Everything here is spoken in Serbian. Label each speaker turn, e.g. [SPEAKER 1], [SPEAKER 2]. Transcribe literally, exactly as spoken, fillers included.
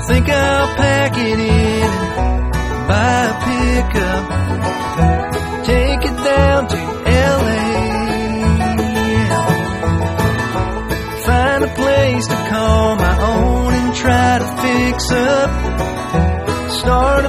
[SPEAKER 1] think I'll pack it in and buy a pickup, take it down to L A, find a place to call my own and try to fix up, start